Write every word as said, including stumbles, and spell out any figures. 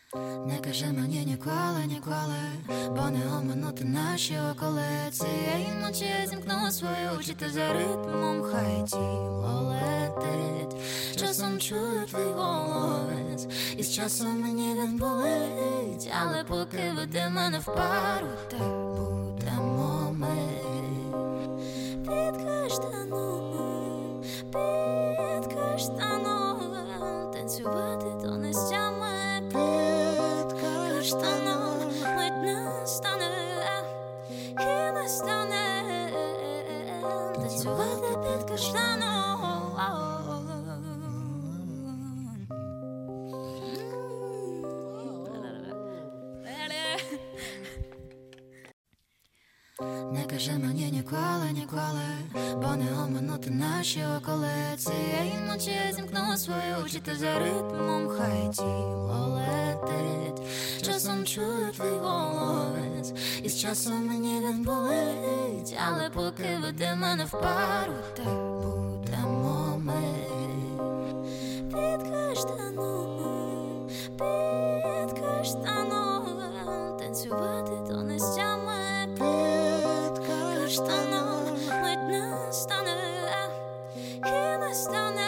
Не кажи мені ніколи, ніколи, бо не оминути наші околи. Цієї ночі я зімкну свої очі, ти за ритмом, хай тіло летить. Часом чую твій голос, і з часом мені він болить. Але поки веди мене в пару, так будемо ми. Під каштаном, під каштаном, танцювати то не стями. Під каштаном мить настане, і ми станем танцювати під каштаном. Не кажи мені ніколи, ніколи, бо не оминути наші околи. Цієї ночі я зімкну свої очі, ти за ритмом, хай тіло летить. Часом чую твій голос, і з часом мені він болить. Але поки веди мене в пару, так будемо ми. Під каштаном, під каштаном, танцювати то не стями. Під каштаном мить настане, і настане